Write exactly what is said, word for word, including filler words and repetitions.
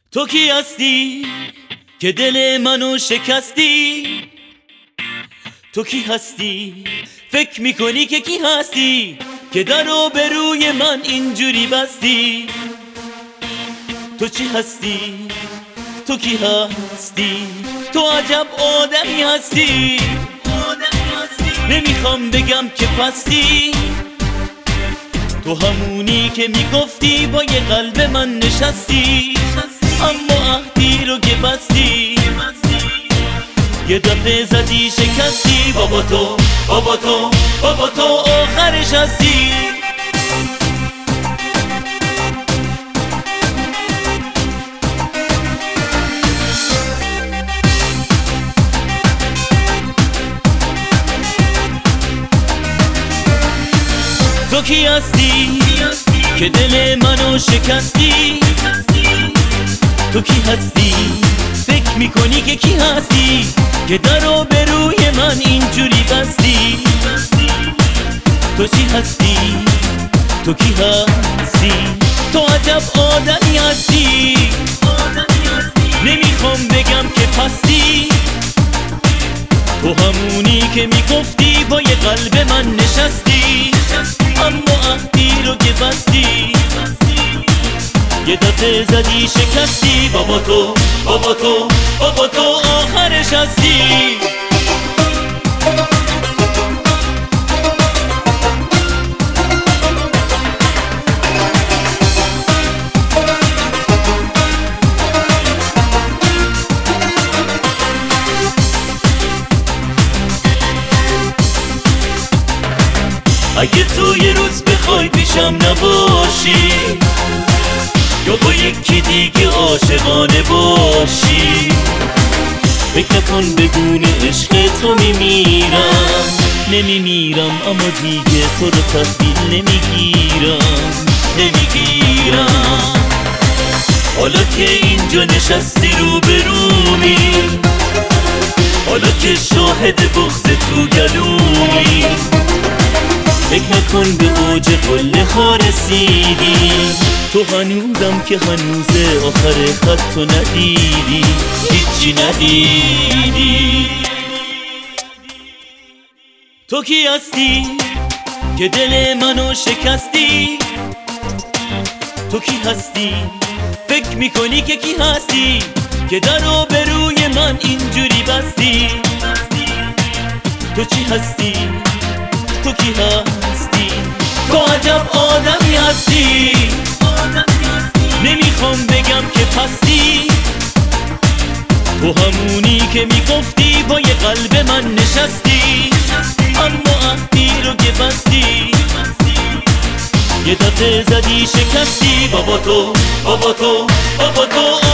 تو کی هستی که دل منو شکستی؟ تو کی هستی فکر میکنی که کی هستی که درو به روی من اینجوری بستی؟ تو چی هستی؟ تو کی هستی؟ تو عجب آدمی هستی. نمیخوام بگم که پستی، تو همونی که میگفتی با یه قلب من نشستی، اما عهدی رو که بستی یه دفعه زدی شکستی. بابا تو بابا تو بابا تو آخرش هستی. تو کی هستی که دل منو شکستی؟ تو کی هستی فکر میکنی که کی هستی که درو به روی من اینجوری بستی؟ تو چی هستی؟ تو کی هستی؟ تو عجب آدمی هستی. نمیخوام بگم که پستی، تو همونی که میگفتی با یه قلب من نشستی، اما عهدی رو که بستی یه دفعه زدی شکستی. بابا تو بابا تو بابا تو آخرش هستی. اگه تو یه روز بخوای پیشم نباشی یا با یکی دیگه عاشقانه باشی، فکر نکن بدون عشق تو میمیرم. نمیمیرم اما دیگه تو رو تحویل نمیگیرم نمیگیرم. حالا که اینجا نشستی رو به رومی، حالا که شاهد بغض تو گلومی، فکر نکن به اوج قله ها رسیدی. تو هنوزم که هنوزه آخر خط تو ندیدی، هیچی ندیدی. تو کی هستی که دل منو شکستی؟ تو کی هستی فکر میکنی که کی هستی که درو به روی من اینجوری بستی؟ تو چی هستی؟ تو کی هستی؟ تو عجب آدمی هستی. نمیخوام بگم که پستی، تو همونی که میگفتی با یه قلب من نشستی، اما عهدی رو که بستی یه دفعه زدی شکستی. بابا تو بابا تو بابا تو